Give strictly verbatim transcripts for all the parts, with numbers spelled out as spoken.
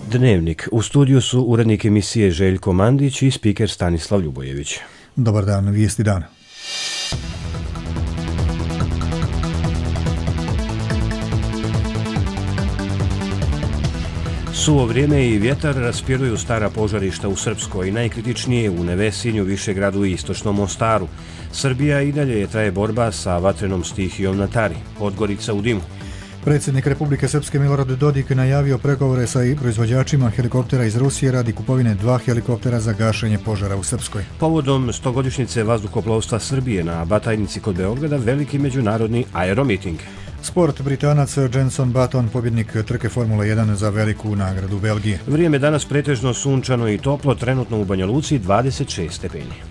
Dnevnik. U studiju su urednik emisije Željko Mandić i spiker Stanislav Ljubojević. Dobar dan, vijesti dana. Suvo vrijeme i vjetar raspiruju stara požarišta u Srpskoj, najkritičnije u Nevesinju, Višegradu i Istočnom Mostaru. Srbija i dalje traje borba sa vatrenom stihijom na Tari. Podgorica u dimu. Predsjednik Republike Srpske Milorad Dodik najavio pregovore sa proizvođačima helikoptera iz Rusije radi kupovine dva helikoptera za gašenje požara u Srpskoj. Povodom stogodišnjice vazduhoplovstva Srbije na Batajnici kod Beograda veliki međunarodni aeromiting. Sport. Britanac Jenson Button, pobjednik trke Formula jedan za veliku nagradu Belgije. Vrijeme danas pretežno sunčano i toplo, trenutno u Banja Luci dvadeset šest stepeni.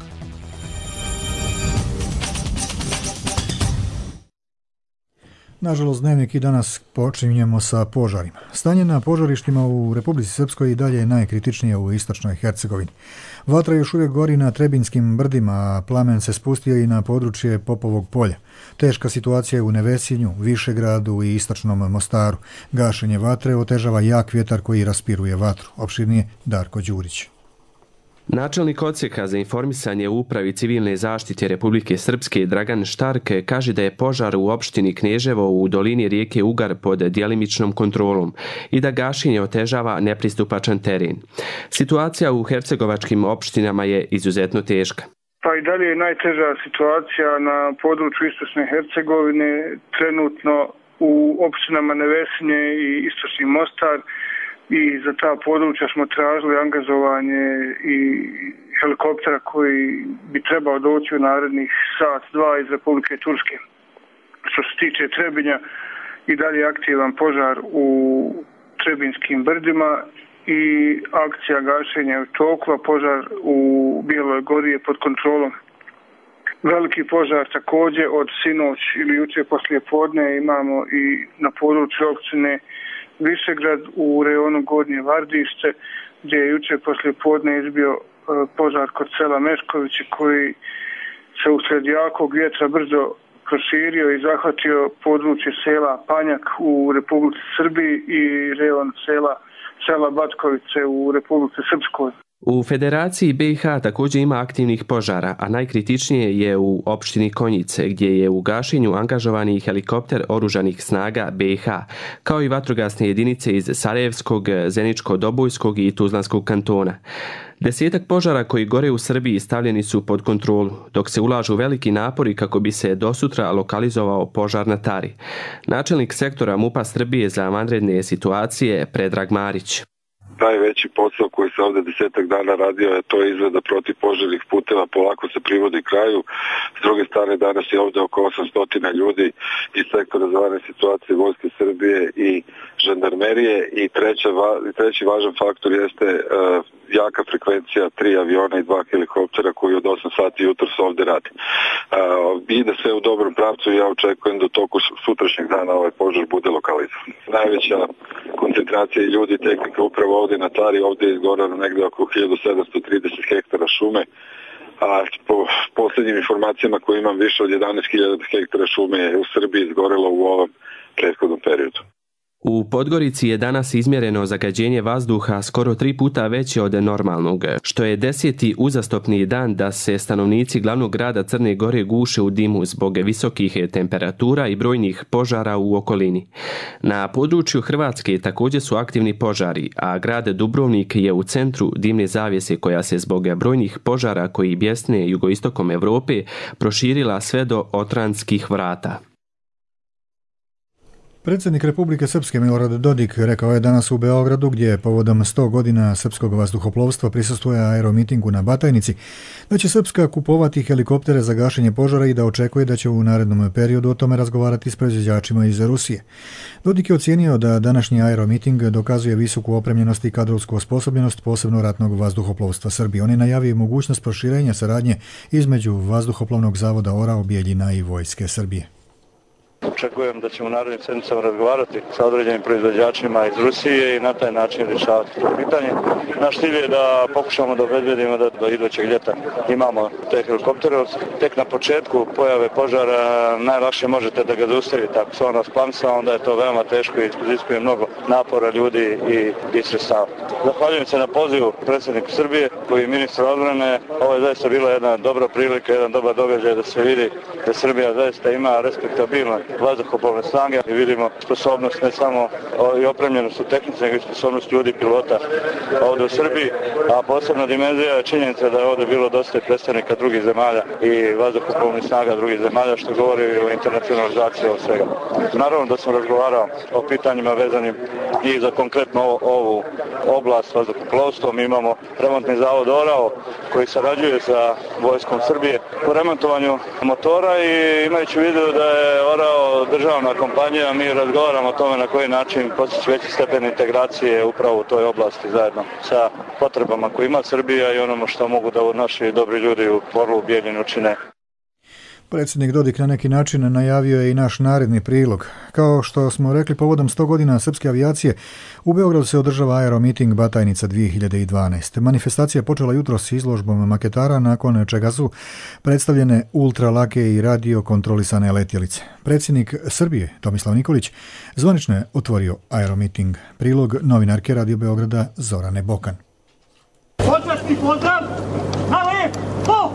Nažalost, dnevnik i danas počinjemo sa požarima. Stanje na požarištima u Republici Srpskoj i dalje je najkritičnije u istočnoj Hercegovini. Vatra još uvijek gori na Trebinskim brdima, a plamen se spustio i na područje Popovog polja. Teška situacija je u Nevesinju, Višegradu i Istočnom Mostaru. Gašenje vatre otežava jak vjetar koji raspiruje vatru. Opširnije Darko Đurić. Načelnik odsjeka za informisanje u Upravi civilne zaštite Republike Srpske Dragan Štark kaže da je požar u opštini Kneževo u dolini rijeke Ugar pod djelimičnom kontrolom i da gašenje otežava nepristupačan teren. Situacija u hercegovačkim opštinama je izuzetno teška. Pa i dalje je najteža situacija na području Istočne Hercegovine, trenutno u opštinama Nevesinje i Istočni Mostar. I za ta područja smo tražili angažovanje i helikoptera koji bi trebao doći u narednih sat, dva iz Republike Turske. Što se tiče Trebinja, i dalje je aktivan požar u Trebinskim brdima i akcija gašenja u toku, a požar u Bijeloj Gori je pod kontrolom. Veliki požar također od sinoć ili jučer poslije podne imamo i na području općine Višegrad u rejonu Gornje Vardište, gdje je jučer poslije podne izbio požar kod sela Meškovići koji se usred jakog vjetra brzo proširio i zahvatio područje sela Panjak u Republici Srbiji i rejon sela, sela Batkovice u Republici Srpskoj. U Federaciji B i H također ima aktivnih požara, a najkritičnije je u opštini Konjice, gdje je u gašenju angažovani helikopter oružanih snaga B i H, kao i vatrogasne jedinice iz Sarajevskog, Zeničko-Dobojskog i Tuzlanskog kantona. Desetak požara koji gore u Srbiji stavljeni su pod kontrolu, dok se ulažu veliki napori kako bi se dosutra lokalizovao požar na Tari. Načelnik sektora MUP-a Srbije za vanredne situacije Predrag Marić. Najveći posao koji se ovdje desetak dana radio je to izrada protivpožarnih puteva, polako se privodi kraju. S druge strane, danas je ovdje oko osamsto ljudi iz sektora za vanredne situacije Vojske Srbije i žandarmerije i treća, treći važan faktor jeste uh, jaka frekvencija tri aviona i dva helikoptera koji od osam sati jutros ovdje radi. Uh, ide sve u dobrom pravcu i ja očekujem da u toku sutrašnjeg dana ovaj požar bude lokalizovan. Najveća koncentracija ljudi i tehnika upravo ovdje na Tari, ovdje je izgorano negdje oko hiljadu sedamsto trideset hektara šume, a po posljednjim informacijama koje imam više od jedanaest hiljada hektara šume je u Srbiji izgorelo u ovom prethodnom periodu. U Podgorici je danas izmjereno zagađenje vazduha skoro tri puta veće od normalnog, što je deseti uzastopni dan da se stanovnici glavnog grada Crne Gore guše u dimu zbog visokih temperatura i brojnih požara u okolini. Na području Hrvatske također su aktivni požari, a grad Dubrovnik je u centru dimne zavjese koja se zbog brojnih požara koji bjesne jugoistokom Europe proširila sve do Otranskih vrata. Predsjednik Republike Srpske Milorad Dodik rekao je danas u Beogradu, gdje je povodom sto godina srpskog vazduhoplovstva prisustvuje aeromitingu na Batajnici, da će Srpska kupovati helikoptere za gašenje požara i da očekuje da će u narednom periodu o tome razgovarati s proizvođačima iz Rusije. Dodik je ocijenio da današnji aeromiting dokazuje visoku opremljenost i kadrovsku osposobljenost posebno ratnog vazduhoplovstva Srbije. On je najavio mogućnost proširenja saradnje između Vazduhoplovnog zavoda Orao, Bijeljina i Vojske Srbije. očekujem da ćemo u narednim sedmicama razgovarati sa određenim proizvođačima iz Rusije i na taj način rješavati to pitanje. Naš cilj je da pokušamo da obezbedimo da do idućeg ljeta imamo te helikoptere. Tek na početku pojave požara najlakše možete da ga zaustavite. Ako se on rasplamsa, onda je to veoma teško i iziskuje mnogo napora ljudi i, i sredstava. Zahvaljujem se na pozivu predsjedniku Srbije koji je ministar odbrane. Ovo je zaista bila jedna dobra prilika, jedan dobar događaj da se vidi da Srbija zaista ima respektabilne vazduhoplovne snage i vidimo sposobnost ne samo i opremljenost u tehnici, nego i sposobnost ljudi pilota ovdje u Srbiji, a posebna dimenzija je činjenica da je ovdje bilo dosta predstavnika drugih zemalja i vazduhoplovnih snaga drugih zemalja, što govori o internacionalizaciji ovog svega. Naravno da sam razgovarao o pitanjima vezanim i za konkretno ovu oblast vazduhoplovstva. Mi imamo remontni zavod Orao koji sarađuje sa vojskom Srbije u remontovanju motora i imajući u vidu da je Orao državna kompanija, mi razgovaramo o tome na koji način postići veći stepen integracije upravo u toj oblasti zajedno sa potrebama koje ima Srbija i onomu što mogu da naši dobri ljudi u Orlu u Bijeljini učine. Predsjednik Dodik na neki način najavio je i naš naredni prilog. Kao što smo rekli, povodom sto godina srpske avijacije, u Beogradu se održava aeromiting Batajnica dvije hiljade dvanaeste. Manifestacija počela jutros s izložbom maketara, nakon čega su predstavljene ultralake i radio kontrolisane letjelice. Predsjednik Srbije, Tomislav Nikolić, zvanično je otvorio aeromiting. Prilog novinarke Radio Beograda Zorane Bokan. Počasni pozdrav, na lepo!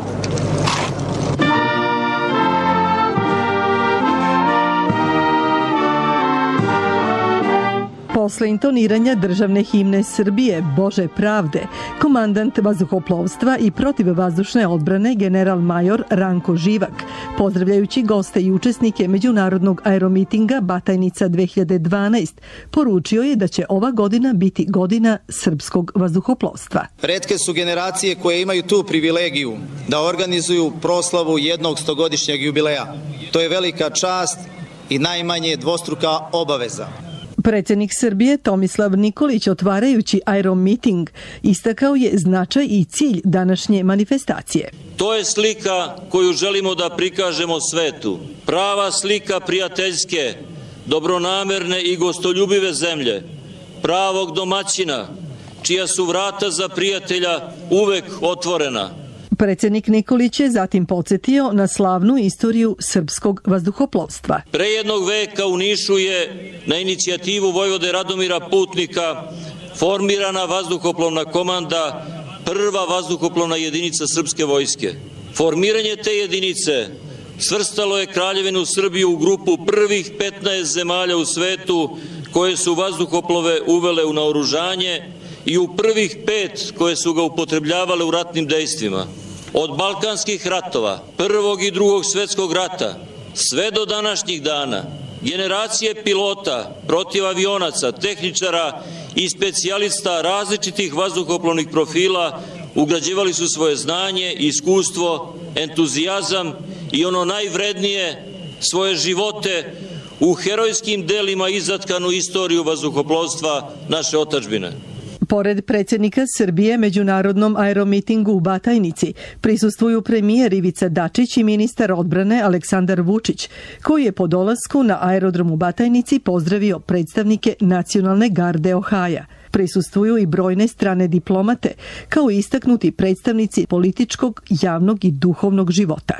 Posle intoniranja državne himne Srbije Bože pravde, komandant vazduhoplovstva i protivvazdušne odbrane general major Ranko Živak, pozdravljajući goste i učesnike međunarodnog aeromitinga Batajnica dvije hiljade dvanaeste, poručio je da će ova godina biti godina srpskog vazduhoplovstva. Retke su generacije koje imaju tu privilegiju da organizuju proslavu jednog stogodišnjeg jubileja. To je velika čast i najmanje dvostruka obaveza. Predsjednik Srbije Tomislav Nikolić, otvarajući aeromiting, istakao je značaj i cilj današnje manifestacije. To je slika koju želimo da prikažemo svetu. Prava slika prijateljske, dobronamerne i gostoljubive zemlje, pravog domaćina, čija su vrata za prijatelja uvek otvorena. Predsjednik Nikolić je zatim podsjetio na slavnu istoriju srpskog vazduhoplovstva. Pre jednog veka u Nišu je na inicijativu vojvode Radomira Putnika formirana vazduhoplovna komanda, prva vazduhoplovna jedinica srpske vojske. Formiranje te jedinice svrstalo je Kraljevinu Srbiju u grupu prvih petnaest zemalja u svetu koje su vazduhoplove uvele u naoružanje i u prvih pet koje su ga upotrebljavale u ratnim dejstvima. Od balkanskih ratova, prvog i drugog svjetskog rata, sve do današnjih dana, generacije pilota, protivavionaca, tehničara i specijalista različitih vazduhoplovnih profila ugrađivali su svoje znanje, iskustvo, entuzijazam i ono najvrednije, svoje živote u herojskim delima izatkanu istoriju vazduhoplovstva naše otadžbine. Pored predsjednika Srbije međunarodnom aeromitingu u Batajnici prisustvuju premijer Ivica Dačić i ministar odbrane Aleksandar Vučić, koji je po dolasku na aerodrom u Batajnici pozdravio predstavnike Nacionalne garde Ohaja. Prisustvuju i brojne strane diplomate, kao i istaknuti predstavnici političkog, javnog i duhovnog života.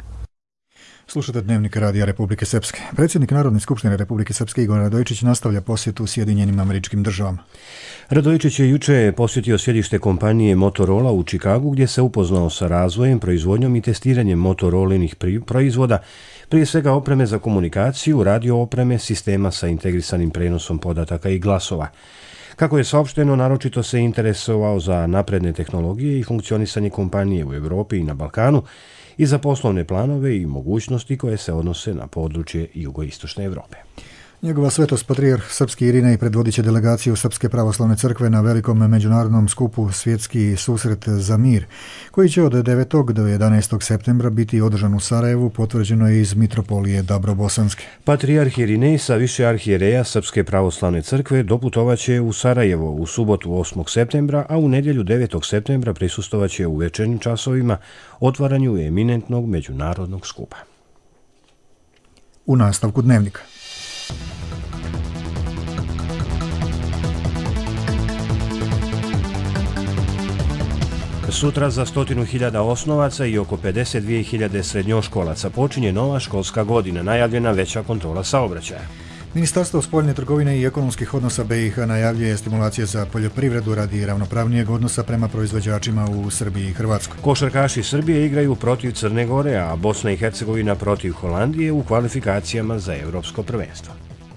Slušate Dnevnik Radija Republike Srpske. Predsjednik Narodne skupštine Republike Srpske Igor Radojičić nastavlja posjetu Sjedinjenim Američkim Državama. Radojičić je juče posjetio sjedište kompanije Motorola u Čikagu, gdje se upoznao sa razvojem, proizvodnjom i testiranjem Motorolinih proizvoda, prije svega opreme za komunikaciju, radio opreme, sistema sa integrisanim prenosom podataka i glasova. Kako je saopšteno, naročito se interesovao za napredne tehnologije i funkcionisanje kompanije u Evropi i na Balkanu, i za poslovne planove i mogućnosti koje se odnose na područje jugoistočne Evrope. Njegova svetost patrijarh Srpski Irinej predvodit će delegaciju Srpske pravoslavne crkve na velikom međunarodnom skupu Svjetski susret za mir, koji će od devetog do jedanaestog septembra biti održan u Sarajevu, potvrđeno je iz Mitropolije Dabrobosanske. Patrijarh Irinej sa više arhijereja Srpske pravoslavne crkve doputovaće u Sarajevo u subotu osmog septembra, a u nedjelju devetog septembra prisustovaće u večernjim časovima otvaranju eminentnog međunarodnog skupa. U nastavku Dnevnika. Sutra za stotinu hiljada osnovaca i oko pedeset dvije hiljade srednjoškolaca počinje nova školska godina, najavljena veća kontrola saobraćaja. Ministarstvo spoljne trgovine i ekonomskih odnosa B i H najavljuje stimulacije za poljoprivredu radi ravnopravnijeg odnosa prema proizvođačima u Srbiji i Hrvatskoj. Košarkaši Srbije igraju protiv Crne Gore, a Bosna i Hercegovina protiv Holandije u kvalifikacijama za Evropsko prvenstvo.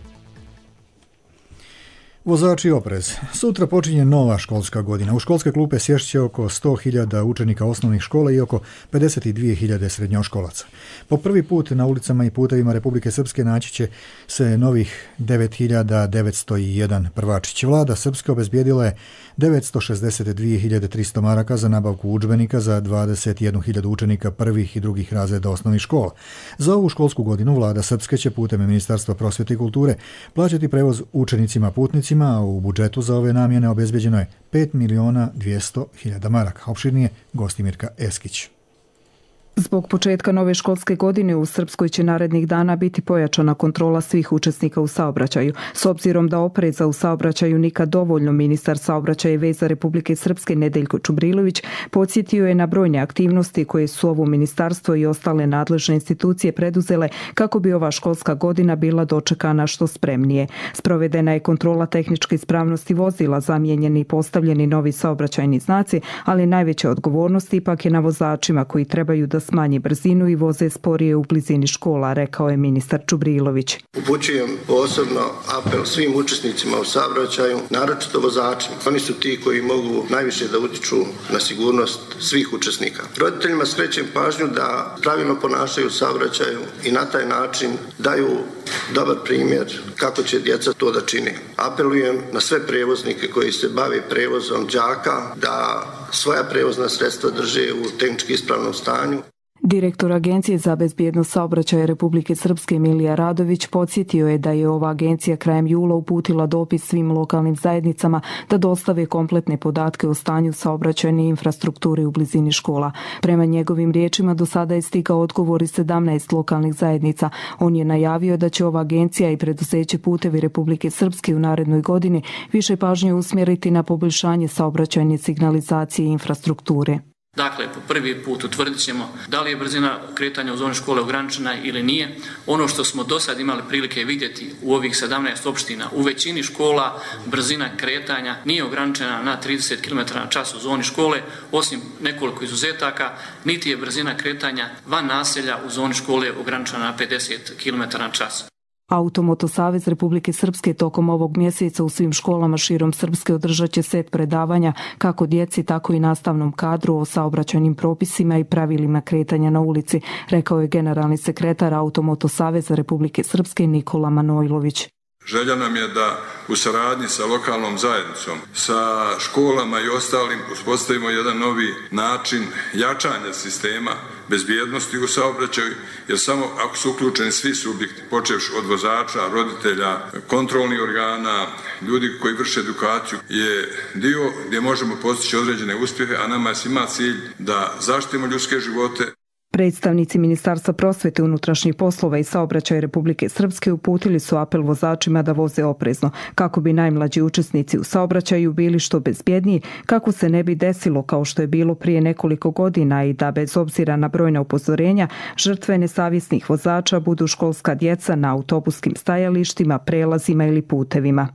Vozači oprez. Sutra počinje nova školska godina. U školske klupe sješće oko sto hiljada učenika osnovnih škola i oko pedeset dvije hiljade srednjoškolaca. Po prvi put na ulicama i putevima Republike Srpske naći će se novih devet hiljada devetsto jedan prvačić. Vlada Srpske obezbijedila je devetsto šezdeset dvije hiljade tristo maraka za nabavku udžbenika za dvadeset jednu hiljadu učenika prvih i drugih razreda osnovnih škola. Za ovu školsku godinu Vlada Srpske će putem Ministarstva prosvjete i kulture plaćati prevoz učenicima putnicima, a u budžetu za ove namjene obezbeđeno je pet miliona dvjesto hiljada maraka. Opširnije Gostimirka Eskić. Zbog početka nove školske godine u Srpskoj će narednih dana biti pojačana kontrola svih učesnika u saobraćaju. S obzirom da opreza u saobraćaju nikad dovoljno, ministar saobraćaja i veza Republike Srpske Nedeljko Čubrilović podsjetio je na brojne aktivnosti koje su ovo ministarstvo i ostale nadležne institucije preduzele kako bi ova školska godina bila dočekana što spremnije. Sprovedena je kontrola tehničke ispravnosti vozila, zamijenjeni i postavljeni novi saobraćajni znaci, ali najveća odgovornost ipak je na vozačima koji trebaju da smanji brzinu i voze sporije u blizini škola, rekao je ministar Čubrilović. Upućujem posebno apel svim učesnicima u saobraćaju, naročito vozačima. Oni su ti koji mogu najviše da utiču na sigurnost svih učesnika. Roditeljima skrećem pažnju da pravilno ponašaju u saobraćaju i na taj način daju dobar primjer kako će djeca to da čine. Apelujem na sve prevoznike koji se bave prevozom đaka da svoja prevozna sredstva drže u tehnički ispravnom stanju. Direktor Agencije za bezbjednost saobraćaja Republike Srpske Milija Radović podsjetio je da je ova agencija krajem jula uputila dopis svim lokalnim zajednicama da dostave kompletne podatke o stanju saobraćajne infrastrukture u blizini škola. Prema njegovim riječima do sada je stigao odgovor iz sedamnaest lokalnih zajednica. On je najavio da će ova agencija i preduzeće Putevi Republike Srpske u narednoj godini više pažnje usmjeriti na poboljšanje saobraćajne signalizacije i infrastrukture. Dakle, po prvi put utvrdit ćemo da li je brzina kretanja u zoni škole ograničena ili nije. Ono što smo do sad imali prilike vidjeti u ovih sedamnaest opština, u većini škola brzina kretanja nije ograničena na trideset kilometara na čas u zoni škole, osim nekoliko izuzetaka, niti je brzina kretanja van naselja u zoni škole ograničena na pedeset kilometara na čas. Automoto Savez Republike Srpske tokom ovog mjeseca u svim školama širom Srpske održat će set predavanja kako djeci, tako i nastavnom kadru o saobraćajnim propisima i pravilima kretanja na ulici, rekao je generalni sekretar Automoto Saveza Republike Srpske Nikola Manojlović. Želja nam je da u saradnji sa lokalnom zajednicom, sa školama i ostalim uspostavimo jedan novi način jačanja sistema bezbjednosti u saobraćaju, jer samo ako su uključeni svi subjekti, počevši od vozača, roditelja, kontrolnih organa, ljudi koji vrše edukaciju, je dio gdje možemo postići određene uspjehe, a nama je svima cilj da zaštitimo ljudske živote. Predstavnici Ministarstva prosvjete, unutrašnjih poslova i saobraćaja Republike Srpske uputili su apel vozačima da voze oprezno, kako bi najmlađi učesnici u saobraćaju bili što bezbjedniji, kako se ne bi desilo kao što je bilo prije nekoliko godina i da bez obzira na brojna upozorenja žrtve nesavjesnih vozača budu školska djeca na autobuskim stajalištima, prelazima ili putevima.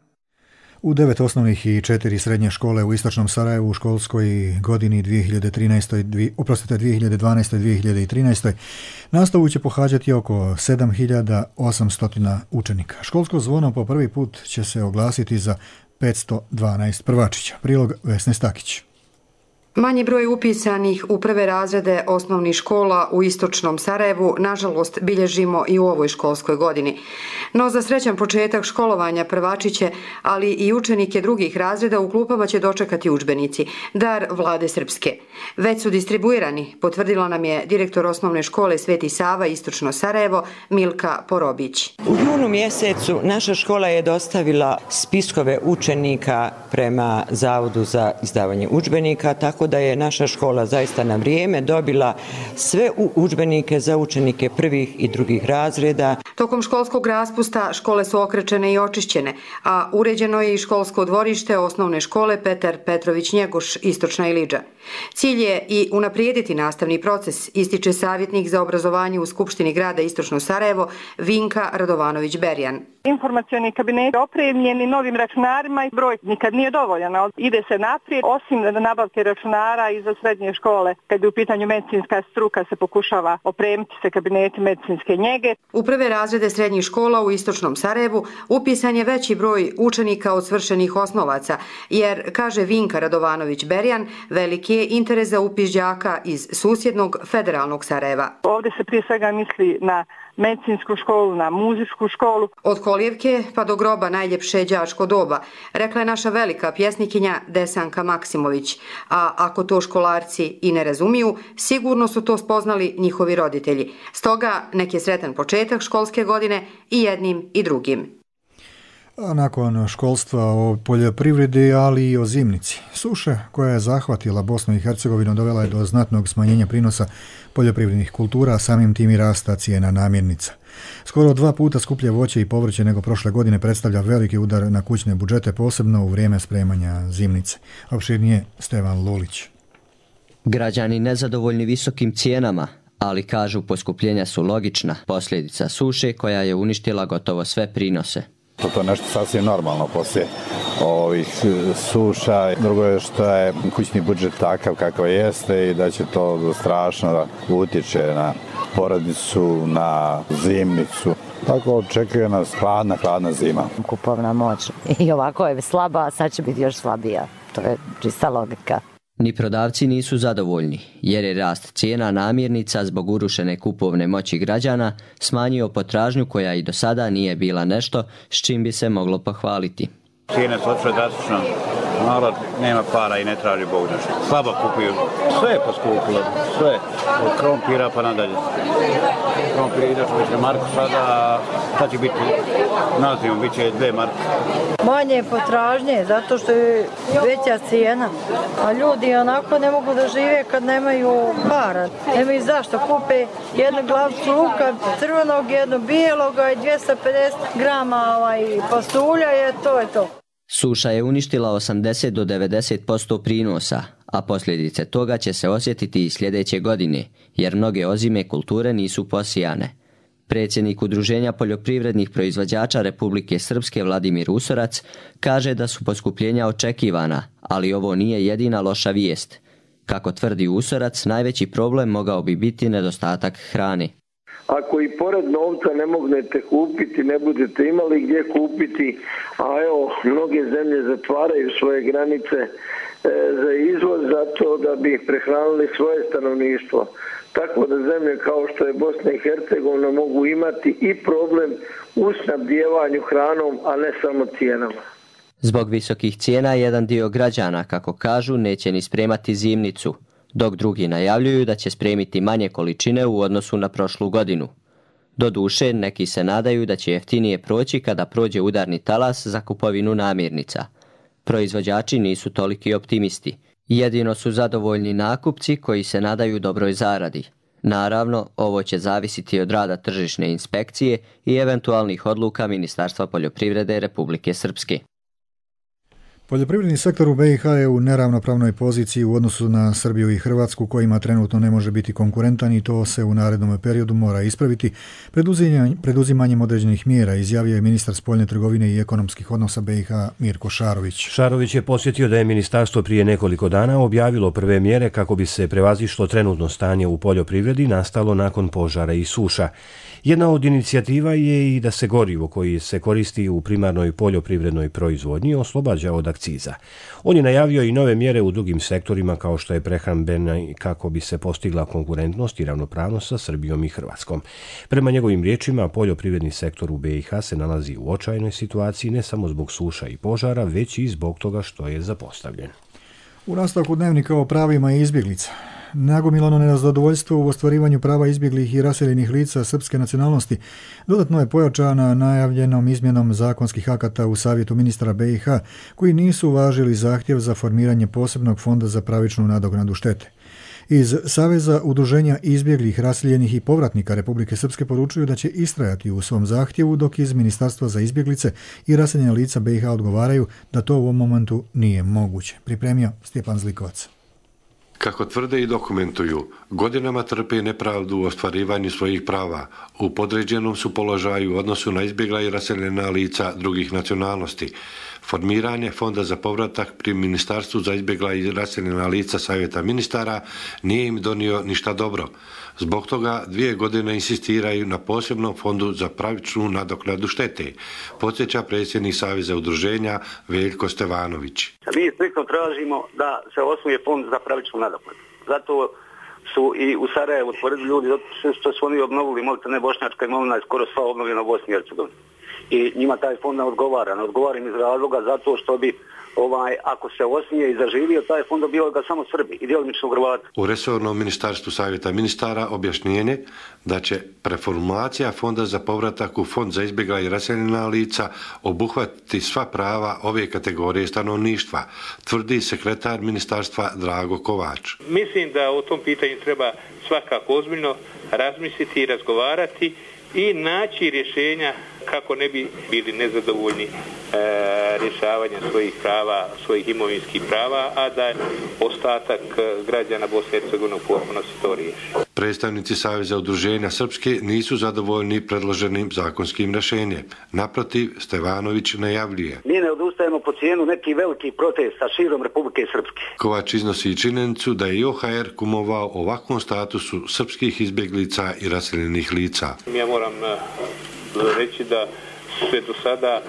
U devet osnovnih i četiri srednje škole u istočnom Sarajevu u školskoj godini dvije hiljade trinaeste. Oprostite, dvije hiljade dvanaeste. dvije hiljade trinaeste. nastavu će pohađati oko sedam hiljada osamsto učenika. Školsko zvono po prvi put će se oglasiti za petsto dvanaest prvačića. Prilog Vesne Stakić. Manji broj upisanih u prve razrede osnovnih škola u istočnom Sarajevu, nažalost, bilježimo i u ovoj školskoj godini. No za srećan početak školovanja prvačiće, ali i učenike drugih razreda u klupama će dočekati udžbenici, dar Vlade Srpske. Već su distribuirani, potvrdila nam je direktor osnovne škole Sveti Sava istočno Sarajevo, Milka Porobić. U junu mjesecu naša škola je dostavila spiskove učenika prema Zavodu za izdavanje udžbenika, tako tako da je naša škola zaista na vrijeme dobila sve udžbenike za učenike prvih i drugih razreda. Tokom školskog raspusta škole su okrečene i očišćene, a uređeno je i školsko dvorište osnovne škole Petar Petrović Njegoš, Istočna Ilidža. Cilj je i unaprijediti nastavni proces, ističe savjetnik za obrazovanje u Skupštini grada Istočno Sarajevo Vinka Radovanović-Berjan. Informacioni kabinet opremljeni novim računarima i broj nikad nije dovoljan. Ide se naprijed, osim nabavke računara i za srednje škole. Kad je u pitanju medicinska struka se pokušava opremiti se kabineti medicinske njege. U prve razrede srednjih škola u Istočnom Sarajevu upisan je veći broj učenika od svršenih osnovaca, jer, kaže Vinka Radovanović-Berjan, veliki je interes za upis đaka iz susjednog federalnog Sarajeva. Ovdje se prije svega misli na medicinsku školu, na muzičku školu. Od kolijevke pa do groba najljepše đačko doba, rekla je naša velika pjesnikinja Desanka Maksimović. A ako to školarci i ne razumiju, sigurno su to spoznali njihovi roditelji. Stoga nek je sretan početak školske godine i jednim i drugim. A nakon školstva o poljoprivredi, ali i o zimnici. Suša koja je zahvatila Bosnu i Hercegovinu dovela je do znatnog smanjenja prinosa poljoprivrednih kultura, a samim tim i rasta cijena namirnica. Skoro dva puta skuplje voće i povrće nego prošle godine predstavlja veliki udar na kućne budžete, posebno u vrijeme spremanja zimnice. Opširnije Stevan Lulić. Građani nezadovoljni visokim cijenama, ali kažu poskupljenja su logična posljedica suše koja je uništila gotovo sve prinose. To je nešto sasvim normalno poslije ovih suša. Drugo je što je kućni budžet takav kakav jeste i da će to strašno utječe na porodicu, na zimnicu. Tako očekuje nas hladna, hladna zima. Kupovna moć i ovako je slaba, a sad će biti još slabija. To je čista logika. Ni prodavci nisu zadovoljni, jer je rast cijena namirnica zbog urušene kupovne moći građana smanjio potražnju koja i do sada nije bila nešto s čim bi se moglo pohvaliti. Cijene su otišle drastično. Narod nema para i ne traži Bog nešto. Slabo kupuju. Sve je poskupilo. Sve. Od krompira pa nadalje. Krompir ide što već na marku sada, sad će biti nazivom, bit će dve marke. Manje potražnje, zato što je veća cijena. A ljudi onako ne mogu da žive kad nemaju para. Nemaju zašto. Kupe jednu glavicu luka crvenog, jednu bijelog i dvjesto pedeset grama ovaj, pasulja je to je to. Suša je uništila osamdeset do devedeset posto prinosa, a posljedice toga će se osjetiti i sljedeće godine, jer mnoge ozime kulture nisu posijane. Predsjednik Udruženja poljoprivrednih proizvođača Republike Srpske Vladimir Usorac kaže da su poskupljenja očekivana, ali ovo nije jedina loša vijest. Kako tvrdi Usorac, najveći problem mogao bi biti nedostatak hrane. Ako i pored novca ne mognete kupiti, ne budete imali gdje kupiti, a evo, mnoge zemlje zatvaraju svoje granice e, za izvoz zato da bi prehranili svoje stanovništvo. Tako da zemlje kao što je Bosna i Hercegovina mogu imati i problem u snabdijevanju hranom, a ne samo cijenama. Zbog visokih cijena jedan dio građana, kako kažu, neće ni spremati zimnicu, dok drugi najavljuju da će spremiti manje količine u odnosu na prošlu godinu. Doduše, neki se nadaju da će jeftinije proći kada prođe udarni talas za kupovinu namirnica. Proizvođači nisu toliki optimisti. Jedino su zadovoljni nakupci koji se nadaju dobroj zaradi. Naravno, ovo će zavisiti od rada tržišne inspekcije i eventualnih odluka Ministarstva poljoprivrede Republike Srpske. Poljoprivredni sektor u B i H je u neravnopravnoj poziciji u odnosu na Srbiju i Hrvatsku, kojima trenutno ne može biti konkurentan i to se u narednom periodu mora ispraviti preduzimanjem određenih mjera, izjavio je ministar spoljne trgovine i ekonomskih odnosa B i H Mirko Šarović. Šarović je posjetio da je ministarstvo prije nekoliko dana objavilo prve mjere kako bi se prevazišlo trenutno stanje u poljoprivredi nastalo nakon požara i suša. Jedna od inicijativa je i da se gorivo koji se koristi u primarnoj poljoprivrednoj proizvodnji oslobađa od akciza. On je najavio i nove mjere u drugim sektorima kao što je prehrambena kako bi se postigla konkurentnost i ravnopravnost sa Srbijom i Hrvatskom. Prema njegovim riječima, poljoprivredni sektor u B i H se nalazi u očajnoj situaciji ne samo zbog suša i požara, već i zbog toga što je zapostavljen. U nastavku dnevnika o pravima i izbjeglica. Nagomilano nezadovoljstvo u ostvarivanju prava izbjeglih i raseljenih lica srpske nacionalnosti dodatno je pojačana najavljenom izmjenom zakonskih akata u Savjetu ministara B i H, koji nisu uvažili zahtjev za formiranje posebnog fonda za pravičnu nadoknadu štete. Iz Saveza udruženja izbjeglih, raseljenih i povratnika Republike Srpske poručuju da će istrajati u svom zahtjevu, dok iz Ministarstva za izbjeglice i raseljena lica B i H odgovaraju da to u ovom momentu nije moguće. Pripremio Stjepan Zlikovac. Kako tvrde i dokumentuju, godinama trpe nepravdu u ostvarivanju svojih prava. U podređenom su položaju u odnosu na izbjegla i raseljena lica drugih nacionalnosti. Formiranje Fonda za povratak pri Ministarstvu za izbjegla i raseljena lica Savjeta ministara nije im donio ništa dobro. Zbog toga dvije godine insistiraju na posebnom fondu za pravičnu nadoknadu štete, podsjeća predsjednik Saveza udruženja Veljko Stevanović. Mi striktno tražimo da se osnuje fond za pravičnu nadoknadu. Zato su i u Sarajevu tvrdili ljudi što su oni obnovili, molite ne bošnjačka imovina je skoro sva obnovljena u Bosni i Hercegovini. I njima taj fond ne odgovara. Ne odgovara im iz razloga zato što bi, ovaj, ako se osnije i zaživio, taj fond dobio ga samo Srbi i djelomično Hrvati. U resornom ministarstvu Savjeta ministara objašnjenje da će preformulacija Fonda za povratak u Fond za izbjegla i raseljena lica obuhvatiti sva prava ove kategorije stanovništva, tvrdi sekretar ministarstva Drago Kovač. Mislim da o tom pitanju treba svakako ozbiljno razmisliti i razgovarati i naći rješenja kako ne bi bili nezadovoljni e, rješavanja svojih prava, svojih imovinskih prava, a da ostatak građana Bosne i Hercegovine u potpunosti to riješi. Predstavnici Saveza udruženja Srpske nisu zadovoljni predloženim zakonskim rješenjem. Naprotiv, Stevanović najavljuje. Mi ne odustajemo po cijenu neki veliki protest sa širom Republike Srpske. Kovač iznosi i činjenicu da je i O H R kumovao ovakvom statusu srpskih izbjeglica i raseljenih lica. Ja moram reći da sve do sada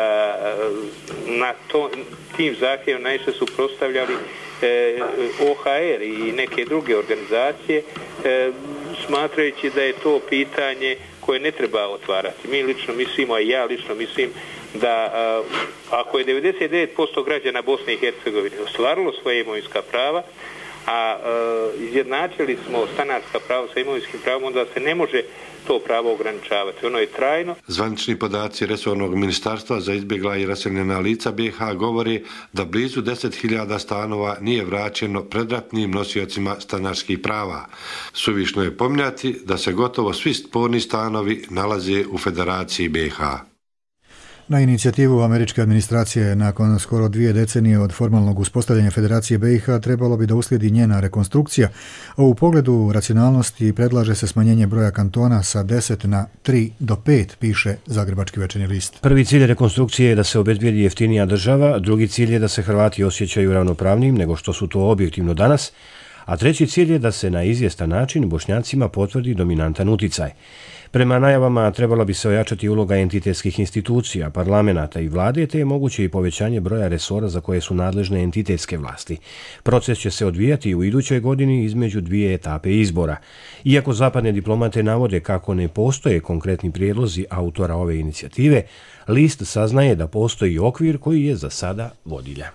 na to, tim zahtjevom najviše su prostavljali O H R i neke druge organizacije, smatrajući da je to pitanje koje ne treba otvarati. Mi lično mislimo, a ja lično mislim da ako je devedeset devet posto građana Bosne i Hercegovine ostvarilo svoje imovinska prava, a izjednačili smo stanarska prava sa imovinskim pravom, onda se ne može to pravo ograničavati. Ono je trajno. Zvanični podaci resornog ministarstva za izbjegla i raseljena lica B i H govori da blizu deset hiljada stanova nije vraćeno predratnim nosiocima stanarskih prava. Suvišno je pominjati da se gotovo svi sporni stanovi nalaze u Federaciji B i H. Na inicijativu američke administracije nakon skoro dvije decenije od formalnog uspostavljanja Federacije B i H trebalo bi da uslijedi njena rekonstrukcija, a u pogledu racionalnosti predlaže se smanjenje broja kantona sa deset na tri do pet, piše Zagrebački večernji list. Prvi cilj rekonstrukcije je da se obezbijedi jeftinija država, drugi cilj je da se Hrvati osjećaju ravnopravnim nego što su to objektivno danas, a treći cilj je da se na izvjestan način Bošnjacima potvrdi dominantan uticaj. Prema najavama trebala bi se ojačati uloga entitetskih institucija, parlamenta i vlade, te je moguće i povećanje broja resora za koje su nadležne entitetske vlasti. Proces će se odvijati u idućoj godini između dvije etape izbora. Iako zapadne diplomate navode kako ne postoje konkretni prijedlozi autora ove inicijative, list saznaje da postoji okvir koji je za sada vodilja.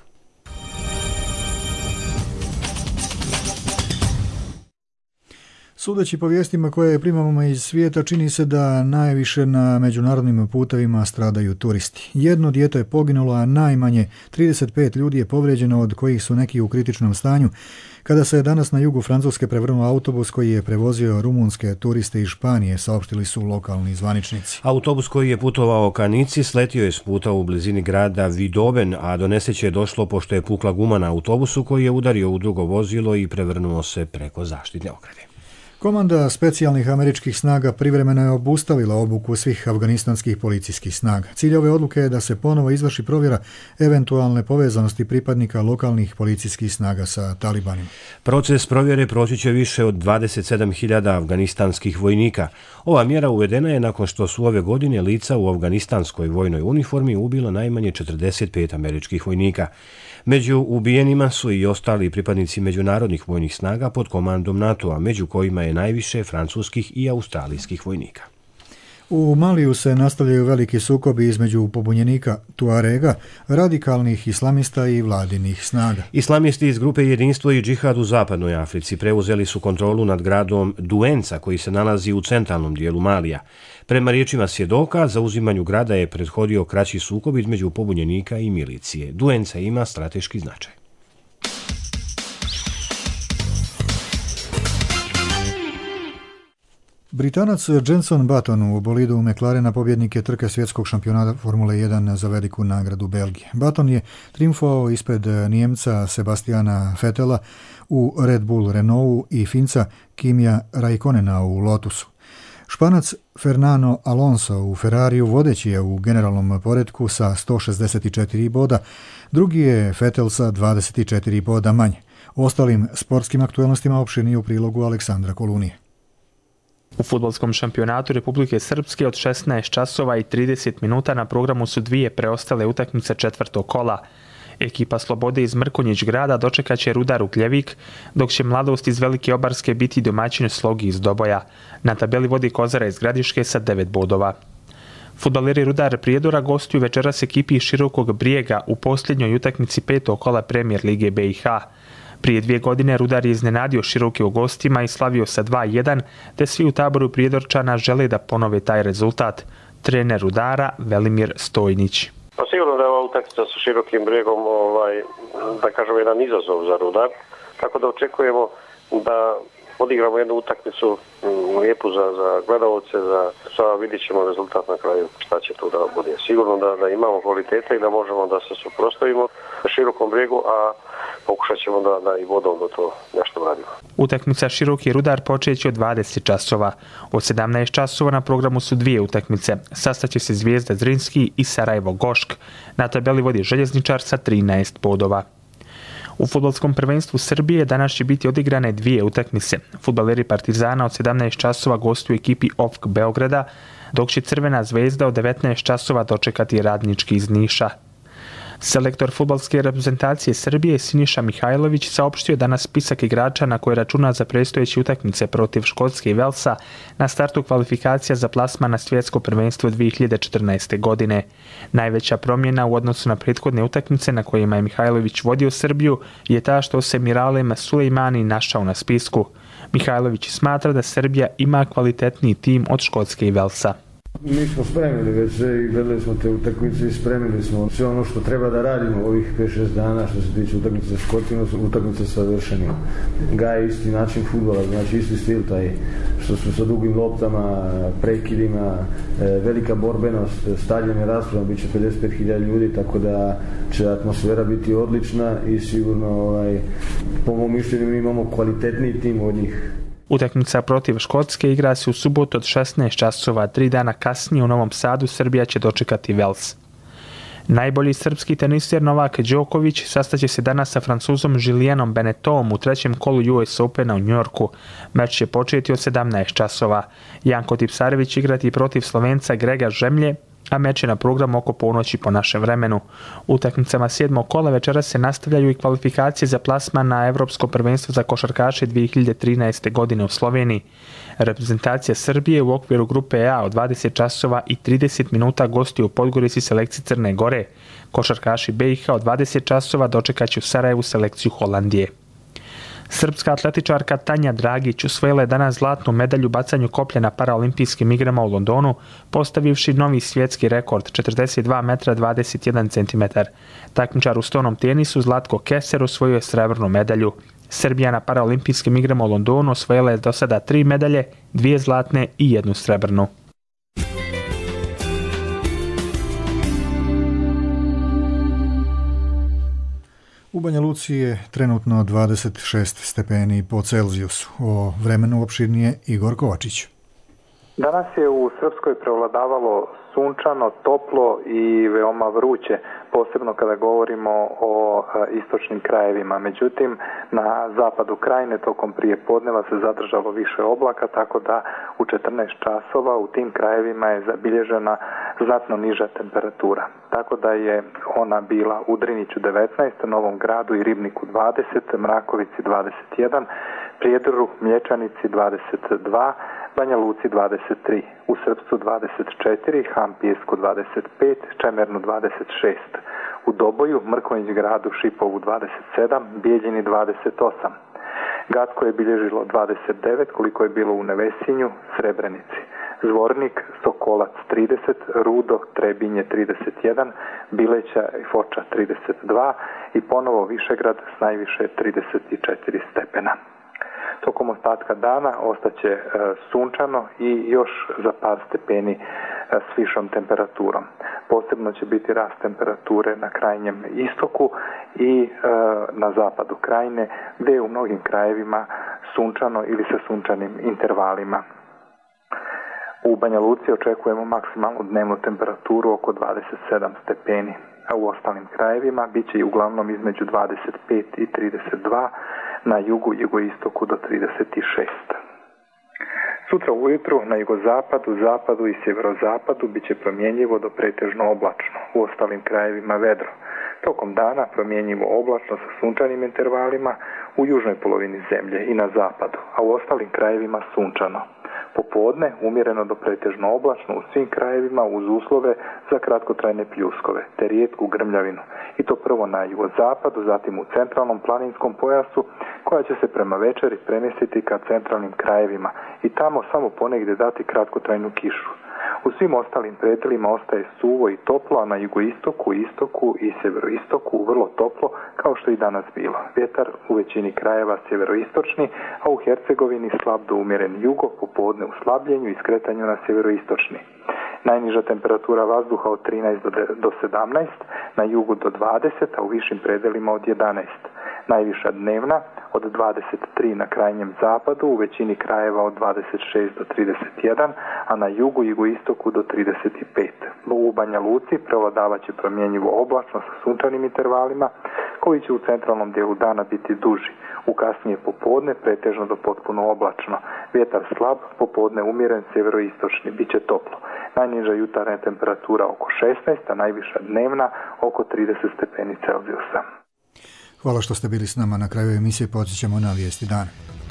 Sudeći po vijestima koje primamo iz svijeta, čini se da najviše na međunarodnim putevima stradaju turisti. Jedno dijete je poginulo, a najmanje trideset pet ljudi je povrijeđeno, od kojih su neki u kritičnom stanju, kada se je danas na jugu Francuske prevrnuo autobus koji je prevozio rumunske turiste iz Španije, saopštili su lokalni zvaničnici. Autobus koji je putovao ka Nici sletio je s puta u blizini grada Vidoben, a do nesreće je došlo pošto je pukla guma na autobusu koji je udario u drugo vozilo i prevrnuo se preko zaštitne ograde. Komanda specijalnih američkih snaga privremeno je obustavila obuku svih afganistanskih policijskih snaga. Cilj ove odluke je da se ponovo izvrši provjera eventualne povezanosti pripadnika lokalnih policijskih snaga sa talibanima. Proces provjere proći će više od dvadeset sedam hiljada afganistanskih vojnika. Ova mjera uvedena je nakon što su ove godine lica u afganistanskoj vojnoj uniformi ubila najmanje četrdeset pet američkih vojnika. Među ubijenima su i ostali pripadnici međunarodnih vojnih snaga pod komandom NATO-a, među kojima je najviše francuskih i australijskih vojnika. U Maliju se nastavljaju veliki sukobi između pobunjenika Tuarega, radikalnih islamista i vladinih snaga. Islamisti iz grupe Jedinstvo i džihad u zapadnoj Africi preuzeli su kontrolu nad gradom Duenca, koji se nalazi u centralnom dijelu Malija. Prema riječima svjedoka, za uzimanju grada je prethodio kraći sukob između pobunjenika i milicije. Duenca ima strateški značaj. Britanac Jenson Button u bolidu McLarena pobjednik je trke svjetskog šampionata Formule jedan za veliku nagradu Belgije. Button je triumfovao ispred Nijemca Sebastiana Vettela u Red Bull Renaultu i Finca Kimija Raikkonena u Lotusu. Španac Fernando Alonso u Ferrariju vodeći je u generalnom poretku sa sto šezdeset četiri boda, drugi je Vettel sa dvadeset četiri boda manje. O ostalim sportskim aktualnostima opširnije u prilogu Aleksandra Kolunije. U fudbalskom šampionatu Republike Srpske od šesnaest časova i trideset minuta na programu su dvije preostale utakmice četvrtog kola. Ekipa Slobode iz Mrkonjić grada dočekaće Rudar Ugljevik, dok će Mladost iz Velike Obarske biti domaćin Slogi iz Doboja. Na tabeli vodi Kozara iz Gradiške sa devet bodova. Fudbaleri Rudar Prijedora gostuju večeras ekipi iz Širokog Brijega u posljednjoj utakmici petog kola Premijer Lige B i H. Prije dvije godine Rudar je iznenadio Široke u gostima i slavio sa dva jedan, te svi u taboru Prijedorčana žele da ponove taj rezultat. Trener Rudara Velimir Stojnić. Pa sigurno da je ova utakmica sa Širokim Brijegom, ovaj, da kažemo, jedan izazov za Rudar, tako da očekujemo da odigramo jednu utakmicu m, lijepu za, za gledalce, za sada vidjet ćemo rezultat na kraju šta će tu da bude. Sigurno da, da imamo kvalitete i da možemo da se suprotstavimo Širokom Brijegu, a pokušat ćemo da, da i vodom do to nešto radimo. Utakmica Široki Rudar počeće od dvadeset časova. Od sedamnaest časova na programu su dvije utakmice. Sastaće se Zvijezda Zrinski i Sarajevo Gošk. Na tabeli vodi Željezničar sa trinaest bodova. U fudbalskom prvenstvu Srbije danas će biti odigrane dvije utakmice. Fudbaleri Partizana od sedamnaest časova gostuju ekipi O F K Beograda, dok će Crvena zvezda od devetnaest časova dočekati Radnički iz Niša. Selektor fudbalske reprezentacije Srbije Siniša Mihajlović saopštio danas spisak igrača na koje računa za predstojeće utakmice protiv Škotske i Velsa na startu kvalifikacija za plasman na svjetsko prvenstvo dvije hiljade četrnaeste. godine. Najveća promjena u odnosu na prethodne utakmice na kojima je Mihajlović vodio Srbiju je ta što se Miralem Sulejmani našao na spisku. Mihajlović smatra da Srbija ima kvalitetniji tim od Škotske i Velsa. Mi smo spremili već sve i gledali smo te utakmice i spremili smo sve ono što treba da radimo ovih pet šest dana što se tiče utakmice sa Škotinom, utakmice sa Vršanim. Gaj isti način fudbala, znači isti stil taj što smo sa dugim loptama, prekidima, velika borbenost, stadion je raspravan, bit će pedeset pet hiljada ljudi, tako da će atmosfera biti odlična i sigurno ovaj, po mom mišljenju mi imamo kvalitetniji tim od njih. Utakmica protiv Škotske igra se u subotu od šesnaest časova, tri dana kasnije u Novom Sadu Srbija će dočekati Vels. Najbolji srpski teniser Novak Đoković sastaće se danas sa Francuzom Julianom Benetoom u trećem kolu U S Opena u Njujorku. Meč će početi od sedamnaest časova. Janko Tipsarević igrati protiv Slovenca Grega Žemlje, a meč je na programu oko ponoći po našem vremenu. Utakmicama sedmog kola večera se nastavljaju i kvalifikacije za plasman na Evropsko prvenstvo za košarkaše dvije hiljade trinaeste. godine u Sloveniji. Reprezentacija Srbije u okviru grupe A od dvadeset časova i trideset minuta gostuje u Podgorici selekciji Crne Gore. Košarkaši B i H od dvadeset časova dočekaće u Sarajevu selekciju Holandije. Srpska atletičarka Tanja Dragić osvojila je danas zlatnu medalju bacanju koplja na paraolimpijskim igrama u Londonu, postavivši novi svjetski rekord četrdeset dva metra dvadeset jedan centimetar. Takmičar u stonom tenisu Zlatko Keser osvojio je srebrnu medalju. Srbija na paraolimpijskim igrama u Londonu osvojila je do sada tri medalje, dvije zlatne i jednu srebrnu. U Banja Luci je trenutno dvadeset šest stepeni po Celzijusu. O vremenu opširnije Igor Kovačić. Danas je u Srpskoj prevladavalo sunčano, toplo i veoma vruće, posebno kada govorimo o istočnim krajevima. Međutim, na zapadu krajine tokom prijepodneva se zadržalo više oblaka, tako da u četrnaest časova u tim krajevima je zabilježena znatno niža temperatura. Tako da je ona bila u Driniću devetnaest, Novom Gradu i Ribniku dvadeset, Mrakovici dvadeset jedan, Prijedoru, Mlječanici dvadeset dva, Banja Luci dvadeset tri, u Srpcu dvadeset četiri, Han Pijesku dvadeset pet, Čemernu dvadeset šest, u Doboju, Mrkonjić Gradu, Šipovu dvadeset sedam, Bijeljini dvadeset osam. Gacko je bilježilo dvadeset devet, koliko je bilo u Nevesinju, Srebrenici. Zvornik, Sokolac trideset, Rudo, Trebinje trideset jedan, Bileća i Foča trideset dva i ponovo Višegrad s najviše trideset četiri stepena. Tokom ostatka dana ostaće e, sunčano i još za par stepeni e, s višom temperaturom. Posebno će biti rast temperature na krajnjem istoku i e, na zapadu krajine, gdje je u mnogim krajevima sunčano ili sa sunčanim intervalima. U Banja Luci očekujemo maksimalnu dnevnu temperaturu oko dvadeset sedam stepeni, a u ostalim krajevima bit će i uglavnom između dvadeset pet i trideset dva, na jugu, jugoistoku do trideset šest. Sutra ujutru na jugozapadu, zapadu i sjeverozapadu bit će promjenjivo do pretežno oblačno, u ostalim krajevima vedro. Tokom dana promjenjivo oblačno sa sunčanim intervalima u južnoj polovini zemlje i na zapadu, a u ostalim krajevima sunčano. Popodne umjereno do pretežno oblačno u svim krajevima uz uslove za kratkotrajne pljuskove te rijetku grmljavinu. I to prvo na jugozapadu, zatim u centralnom planinskom pojasu koja će se prema večeri premjestiti ka centralnim krajevima i tamo samo ponegdje dati kratkotrajnu kišu. U svim ostalim predjelima ostaje suvo i toplo, a na jugoistoku, istoku i sjeveroistoku vrlo toplo, kao što i danas bilo. Vjetar u većini krajeva sjeveroistočni, a u Hercegovini slab do umjeren jugo, popodne u slabljenju i skretanju na sjeveroistočni. Najniža temperatura vazduha od trinaest do sedamnaest, na jugu do dvadeset, a u višim predjelima od jedanaest. Najviša dnevna od dvadeset tri na krajnjem zapadu, u većini krajeva od dvadeset šest do trideset jedan, a na jugu i jugoistoku do trideset pet. U Banja Luci prevladavat će promjenjivo oblačno sa sunčanim intervalima, koji će u centralnom dijelu dana biti duži. U kasnije popodne pretežno do potpuno oblačno. Vjetar slab, popodne umjeren sjeveroistočni, bit će toplo. Najniža jutarnja temperatura oko šesnaest, a najviša dnevna oko trideset stepeni Celzijusa. Hvala što ste bili s nama. Na kraju emisije podsjećamo na vijesti dana.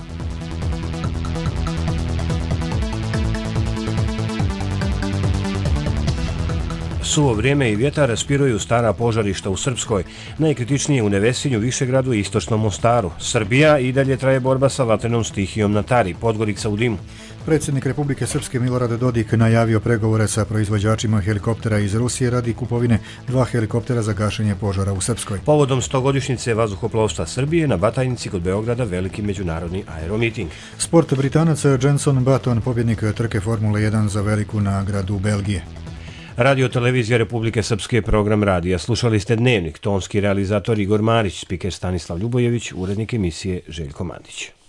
Suvo vrijeme i vjetar raspiruju stara požarišta u Srpskoj, najkritičnije u Nevesinju, Višegradu i istočnom Mostaru. Srbija i dalje traje borba sa vatrenom stihijom na Tari, Podgorica u dimu. Predsjednik Republike Srpske Milorad Dodik najavio pregovore sa proizvođačima helikoptera iz Rusije radi kupovine dva helikoptera za gašenje požara u Srpskoj. Povodom stogodišnjice vazduhoplovstva Srbije na Batajnici kod Beograda veliki međunarodni aeromiting. Sport Britanac Jenson Button, pobjednik trke Formule jedan za veliku nagradu Belgije. Radio televizija Republike Srpske, program radija. Slušali ste Dnevnik, tonski realizator Igor Marić, spiker Stanislav Ljubojević, urednik emisije Željko Mandić.